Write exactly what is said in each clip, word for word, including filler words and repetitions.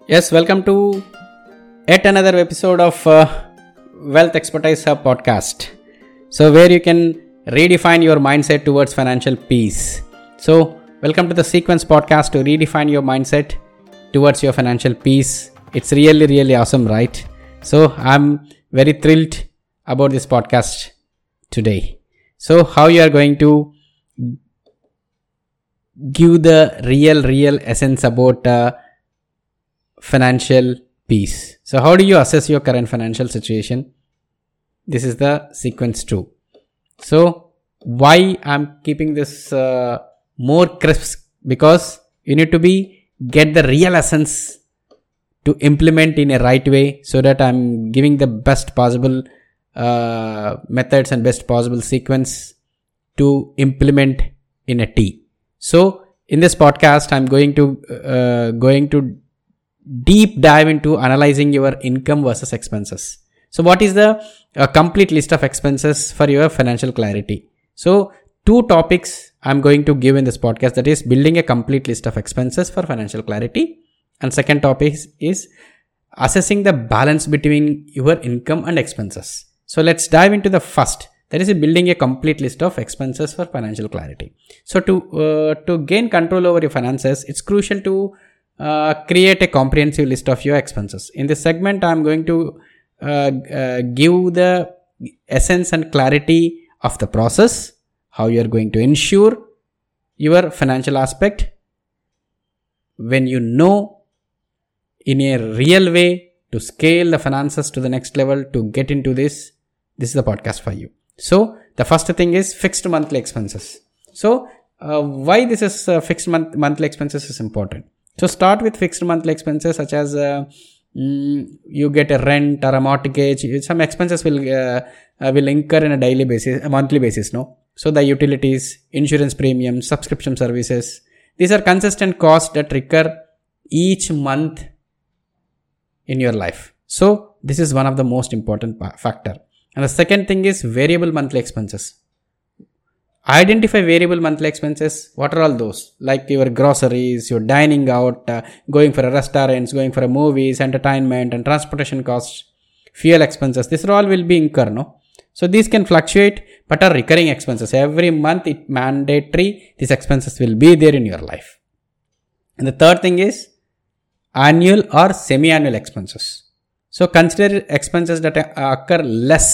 Yes, welcome to yet another episode of uh, Wealth Expertise Hub podcast. So, where you can redefine your mindset towards financial peace. So, welcome to the Sequence podcast to redefine your mindset towards your financial peace. It's really, really awesome, right? So, I'm very thrilled about this podcast today. So, how you are going to give the real, real essence about uh, financial peace. So how do you assess your current financial situation? This is the sequence two. So why I'm keeping this uh, more crisp? Because you need to be get the real essence to implement in a right way, so that I'm giving the best possible uh, methods and best possible sequence to implement in a T. So in this podcast, I'm going to uh, going to deep dive into analyzing your income versus expenses. So what is the uh, complete list of expenses for your financial clarity? So two topics I'm going to give in this podcast, that is building a complete list of expenses for financial clarity. And second topic is, is assessing the balance between your income and expenses. So let's dive into the first, that is building a complete list of expenses for financial clarity. So to, uh, to gain control over your finances, it's crucial to Uh, create a comprehensive list of your expenses. In this segment, I am going to uh, uh, give the essence and clarity of the process, how you are going to ensure your financial aspect. When you know in a real way to scale the finances to the next level, to get into this, this is the podcast for you. So the first thing is fixed monthly expenses. So uh, why this is uh, fixed month monthly expenses is important. So start with fixed monthly expenses such as uh, mm, you get a rent or a mortgage. Some expenses will uh, uh, will incur on a daily basis, a monthly basis, no? So the utilities, insurance premiums, subscription services. These are consistent costs that recur each month in your life. So this is one of the most important factor. And the second thing is variable monthly expenses. Identify variable monthly expenses. What are all those? Like your groceries, your dining out, uh, going for a restaurants, going for a movies, entertainment and transportation costs, fuel expenses. These all will be incur, no? So these can fluctuate but are recurring expenses. Every month it mandatory. These expenses will be there in your life. And the third thing is annual or semi-annual expenses. So consider expenses that occur less.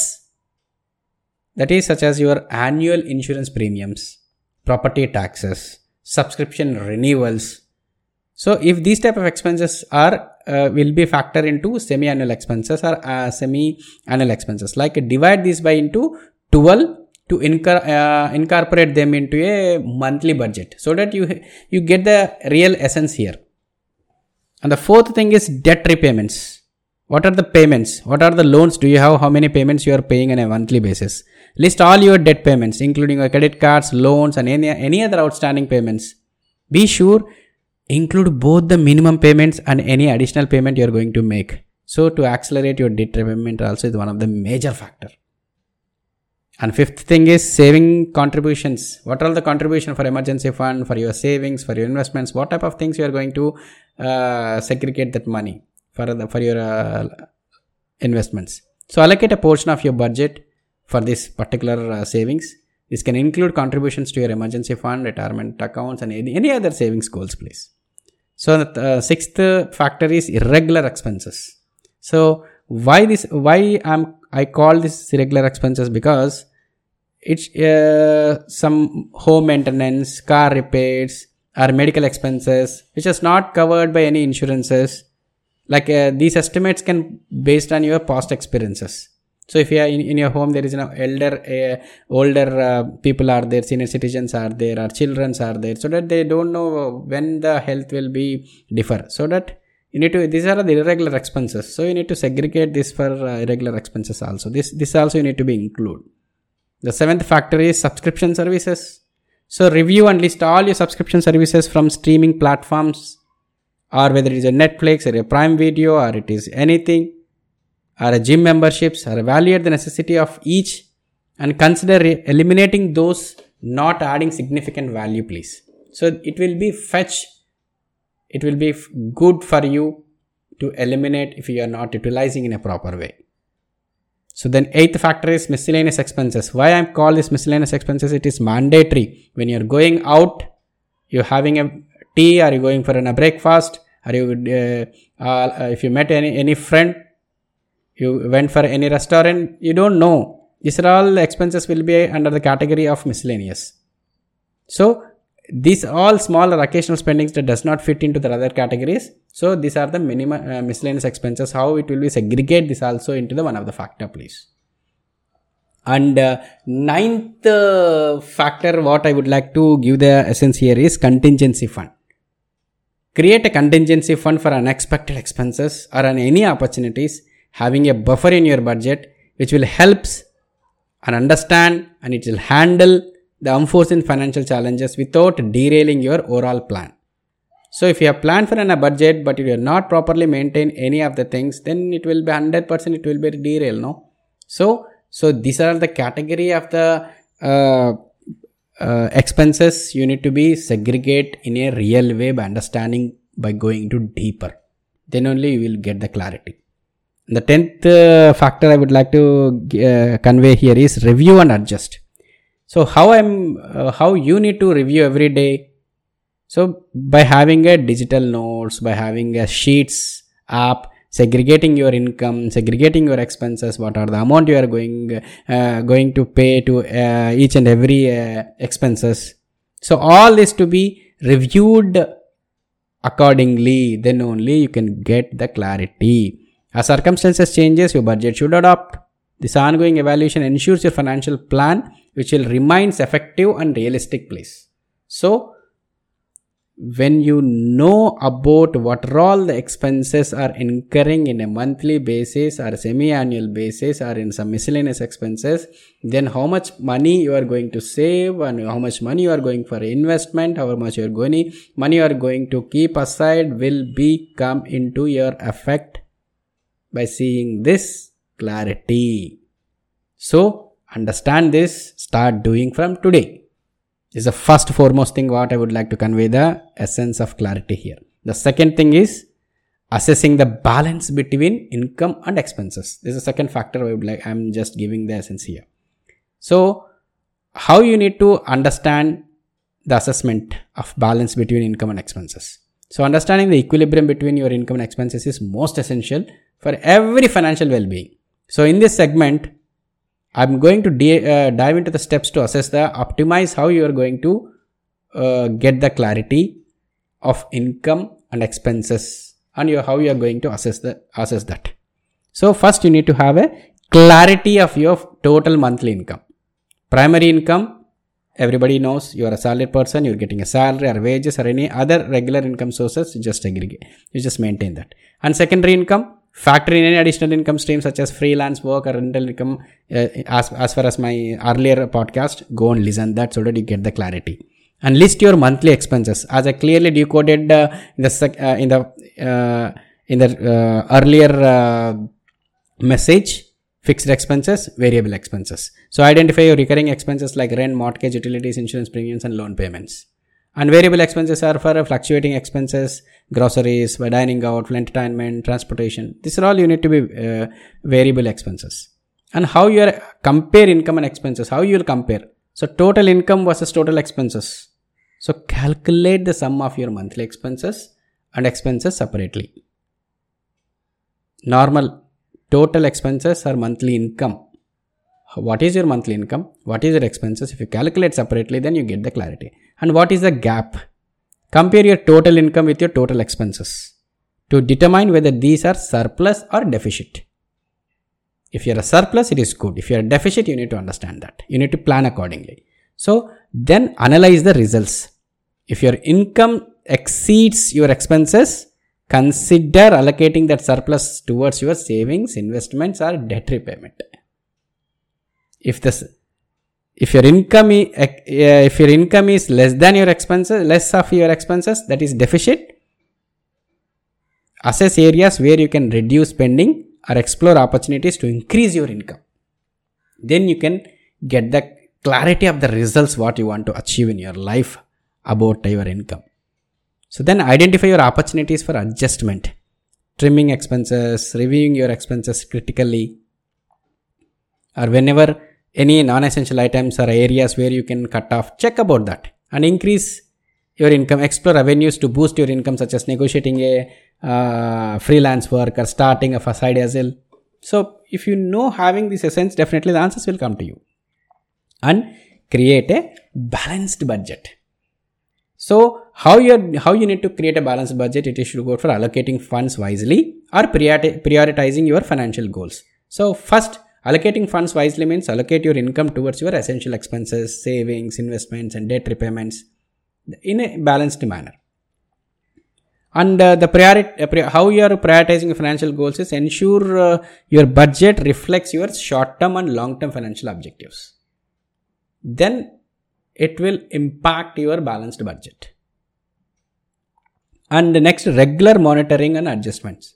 That is such as your annual insurance premiums, property taxes, subscription renewals. So if these type of expenses are uh, will be factored into semi-annual expenses or uh, semi-annual expenses. Like divide these by into twelve to incur, uh, incorporate them into a monthly budget, so that you you get the real essence here. And the fourth thing is debt repayments. What are the payments? What are the loans do you have? How many payments you are paying on a monthly basis? List all your debt payments, including your credit cards, loans, and any, any other outstanding payments. Be sure include both the minimum payments and any additional payment you are going to make. So to accelerate your debt repayment also is one of the major factor. And fifth thing is saving contributions. What are the contribution for emergency fund, for your savings, for your investments? What type of things you are going to uh, segregate that money for the, for your uh, investments? So allocate a portion of your budget for this particular uh, savings. This can include contributions to your emergency fund, retirement accounts, and any, any other savings goals, please. So the uh, sixth factor is irregular expenses. So why this? Why am I call this irregular expenses? Because it's uh, some home maintenance, car repairs, or medical expenses which is not covered by any insurances. Like uh, these estimates can based on your past experiences. So if you are in, in your home, there is an elder, uh, older uh, people are there, senior citizens are there, or children are there, so that they don't know when the health will be differ. So that you need to, these are the irregular expenses. So you need to segregate this for uh, irregular expenses also. This, this also you need to be include. The seventh factor is subscription services. So review and list all your subscription services from streaming platforms, or whether it is a Netflix or a Prime Video, or it is anything, or a gym memberships, or evaluate the necessity of each and consider eliminating those not adding significant value, please. So it will be fetch, it will be good for you to eliminate if you are not utilizing in a proper way. So then eighth factor is miscellaneous expenses. Why I call this miscellaneous expenses? It is mandatory. When you're going out, you're having a tea, are you going for a breakfast, are you, uh, uh, if you met any, any friend, you went for any restaurant, you don't know. These are all expenses will be under the category of miscellaneous. So these all small or occasional spendings that does not fit into the other categories. So these are the minimum uh, miscellaneous expenses. How it will be segregate this also into the one of the factor, please. And uh, ninth uh, factor, what I would like to give the essence here is contingency fund. Create a contingency fund for unexpected expenses or on any opportunities, having a buffer in your budget, which will help and understand and it will handle the unforeseen financial challenges without derailing your overall plan. So if you have planned for a budget but you have not properly maintained any of the things, then it will be one hundred percent it will be derail, no? So, so these are the category of the uh, uh, expenses you need to be segregate in a real way by understanding, by going into deeper. Then only you will get the clarity. The tenth uh, factor I would like to uh, convey here is review and adjust. So how I'm, uh, how you need to review every day. So by having a digital notes, by having a sheets app, segregating your income, segregating your expenses, what are the amount you are going, uh, going to pay to uh, each and every uh, expenses. So all this to be reviewed accordingly, then only you can get the clarity. As circumstances changes, your budget should adapt. This ongoing evaluation ensures your financial plan which will remain effective and realistic, please. So, when you know about what all the expenses are incurring in a monthly basis or semi-annual basis or in some miscellaneous expenses, then how much money you are going to save and how much money you are going for investment, how much you are going money you are going to keep aside will be come into your effect by seeing this clarity. So, understand this, start doing from today. This is the first foremost thing what I would like to convey the essence of clarity here. The second thing is assessing the balance between income and expenses. This is the second factor I would like, I'm just giving the essence here. So, how you need to understand the assessment of balance between income and expenses. So, understanding the equilibrium between your income and expenses is most essential for every financial well-being. So, in this segment, I'm going to de- uh, dive into the steps to assess the optimize how you are going to uh, get the clarity of income and expenses and you, how you are going to assess the assess that. So, first you need to have a clarity of your total monthly income. Primary income, everybody knows you are a salaried person, you're getting a salary or wages or any other regular income sources, you just aggregate, you just maintain that. And secondary income, factor in any additional income stream such as freelance work or rental income. Uh, as, as far as my earlier podcast, go and listen that so that you get the clarity. And list your monthly expenses as I clearly decoded uh, in the sec, uh, in the uh, in the uh, earlier uh, message. Fixed expenses, variable expenses. So identify your recurring expenses like rent, mortgage, utilities, insurance premiums, and loan payments. And variable expenses are for fluctuating expenses, groceries, dining out, entertainment, transportation. These are all you need to be uh, variable expenses. And how you are compare income and expenses, how you will compare. So total income versus total expenses. So calculate the sum of your monthly expenses and expenses separately. Normal total expenses or monthly income. What is your monthly income? What is your expenses? If you calculate separately, then you get the clarity. And what is the gap? Compare your total income with your total expenses to determine whether these are surplus or deficit. If you are a surplus, it is good. If you are a deficit, you need to understand that. You need to plan accordingly. So, then analyze the results. If your income exceeds your expenses, consider allocating that surplus towards your savings, investments, or debt repayment. If this, if your income, is, uh, if your income is less than your expenses, less of your expenses, that is deficit. Assess areas where you can reduce spending or explore opportunities to increase your income. Then you can get the clarity of the results what you want to achieve in your life about your income. So then identify your opportunities for adjustment. trimming expenses, reviewing your expenses critically, or whenever any non-essential items or areas where you can cut off, check about that and increase your income. Explore avenues to boost your income, such as negotiating a uh, freelance work or starting a side hustle. So if you know having this essence, definitely the answers will come to you. And create a balanced budget. So how you how you need to create a balanced budget? It is should go for allocating funds wisely or prioritizing your financial goals. So first, allocating funds wisely means allocate your income towards your essential expenses, savings, investments, and debt repayments in a balanced manner. And uh, the priority, uh, pri- how you are prioritizing your financial goals is ensure uh, your budget reflects your short-term and long-term financial objectives. Then it will impact your balanced budget. And the next, regular monitoring and adjustments.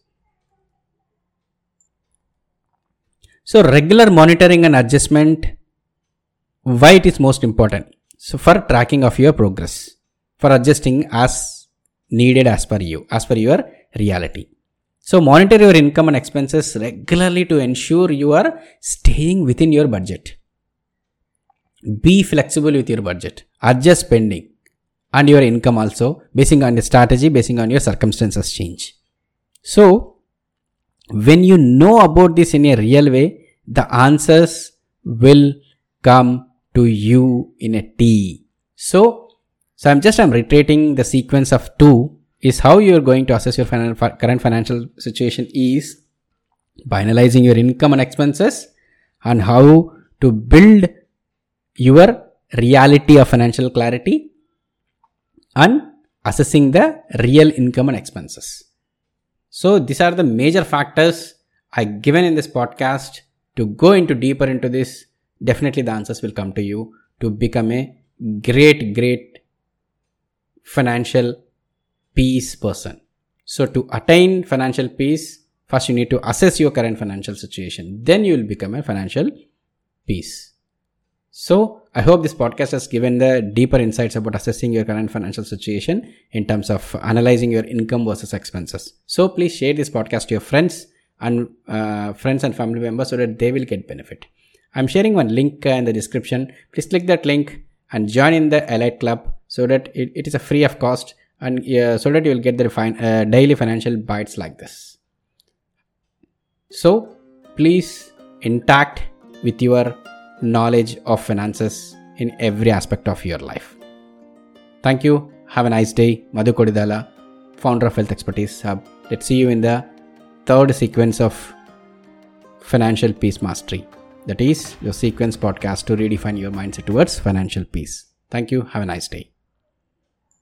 So regular monitoring and adjustment, why it is most important? So for tracking of your progress, for adjusting as needed as per you, as per your reality. So monitor your income and expenses regularly to ensure you are staying within your budget. Be flexible with your budget. Adjust spending and your income also, basing on the strategy, basing on your circumstances change. So when you know about this in a real way, the answers will come to you in a T. So So I'm just I'm reiterating the sequence of two is how you're going to assess your finan- current financial situation is by analyzing your income and expenses and how to build your reality of financial clarity and assessing the real income and expenses. So these are the major factors I given in this podcast. To go into deeper into this, definitely the answers will come to you to become a great, great financial peace person. So to attain financial peace, first you need to assess your current financial situation. Then you will become a financial peace. So I hope this podcast has given the deeper insights about assessing your current financial situation in terms of analyzing your income versus expenses. So please share this podcast to your friends and uh, friends and family members so that they will get benefit. I'm sharing one link uh, in the description. Please click that link and join in the Elite Club so that it, it is a free of cost and uh, so that you will get the refine, uh, daily financial bites like this. So please intact with your knowledge of finances in every aspect of your life. Thank you. Have a nice day. Madhu Kodidala, founder of Wealth Expertise Hub. Let's see you in the third sequence of Financial Peace Mastery. That is your sequence podcast to redefine your mindset towards financial peace. Thank you. Have a nice day.